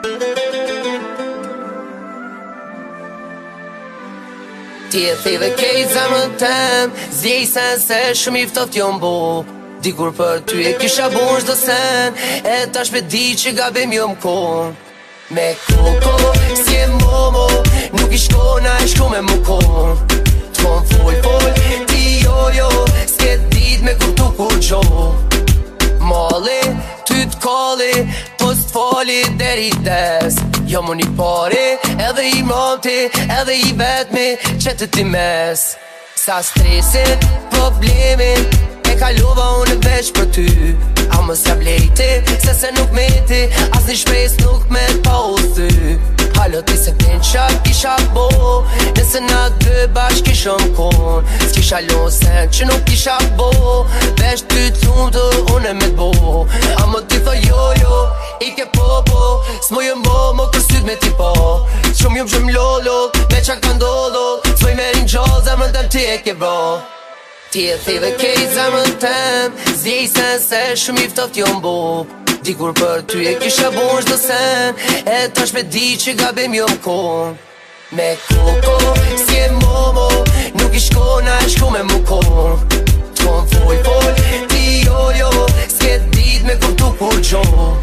Ti e theve kejt zemrën tem, zjej sen se shumë i ftoft jon bo. Dikur për ty e kisha bon shdo sen, e tash me di që gabim jo m'kon. Me koko, si e momo, nuk i shkona e shko me mu kon. T'kon fol, ti jo, s'ke dit me kuptu kur gjo. Mali, ty t'kalli, po s'tfali deri des. Jo mu një pari, edhe i mramti, edhe i vetmi, që të ti mes. Sa stresin, problemin, e kalova unë veç për ty. A më s'ja blejti, se nuk meti, as një shpes nuk me t'pa u thy. Halo ti se t'in qa kisha bo, nëse na dë bashk kishëm kon. S'kisha lon sen që nuk kisha bo, veç ty t'lumë të une me t'bo. A më ti tho jo, i ke po, s'mu jëm bo, më kërsyt me ti po. Shumë jëm shumë lolo, me qa ka ndolo, s'mu i merin gjoll, zemrën tem ti e ke bro. Ti e theve kejt zemrën tem, zjej sen se shumë i ftoft jon bo. Dikur për ty e kisha bon shdo sen, e tash me di që gabim jo m'kon. Me koko, si e momo, nuk i shkona e shko me mu kon. T'kon fol, ti jo, s'ke dit me kuptu kur gjo.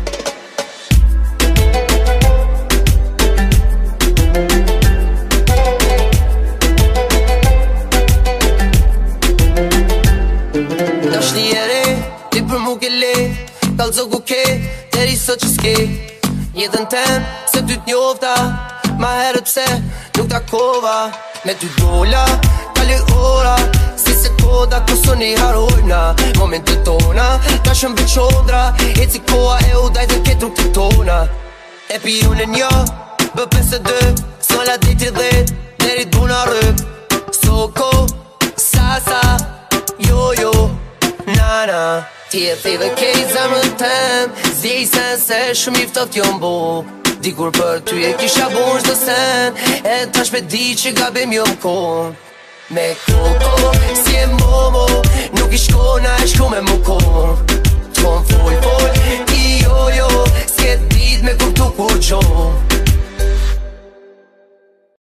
Dashniere, ti për mu ke le, kalzo ku ke, deri sot që s'ke. Jetën tem, se ty t'njofta, ma herët pse nuk takova. Me ty dola, kali ora, si se koda ku soni harojna. Momente tona, ka shëm veçondra, e si koha e u dajtë ke trupit tona. E pi unë një, bë 52, s'nolla di 30, deri t'buna rëp. Soko, sa, jo, nana. Ti e theve kejt zemrën tem, zjej sen se shumë i ftoft jon bo. Dikur për ty e kisha bon shdo sen, e tash me di që gabim jo m'kon. Me koko, si e momo, nuk i shkona e shko me mu kon.